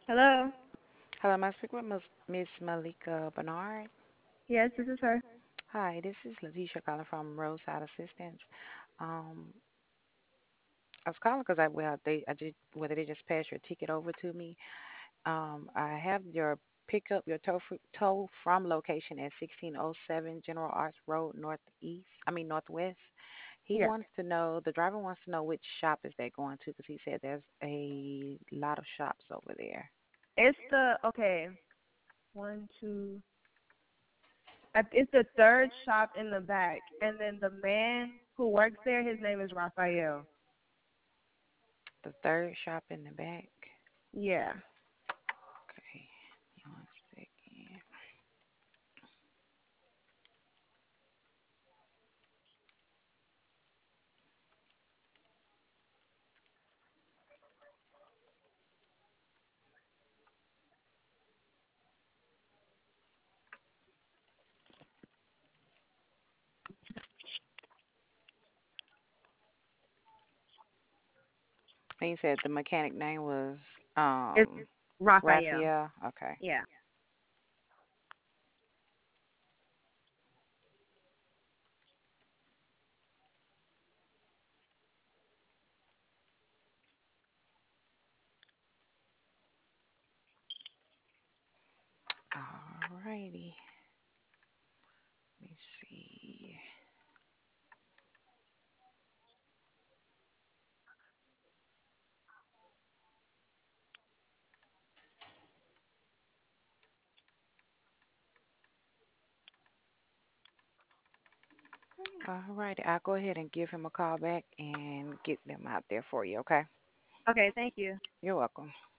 Hello. Hello, am I speaking with Miss Malika Bernard? Yes, this is her. Hi, this is Letitia calling from Roadside Assistance. Um, I was calling because I did whether they just passed your ticket over to me. I have your pickup, your tow from location at 1607 General Arts Road Northwest. Yeah. The driver wants to know which shop is that going to because he said there's a lot of shops over there. It's the okay. One, two. It's the third shop in the back, and then the man who works there, his name is Raphael. The third shop in the back. Yeah. Okay, 1 second. And you said the mechanic name was It's Raphael. Raphael. Okay. Yeah. Alrighty. Let me see. Alrighty. I'll go ahead and give him a call back and get them out there for you. Okay. Okay. Thank you. You're welcome.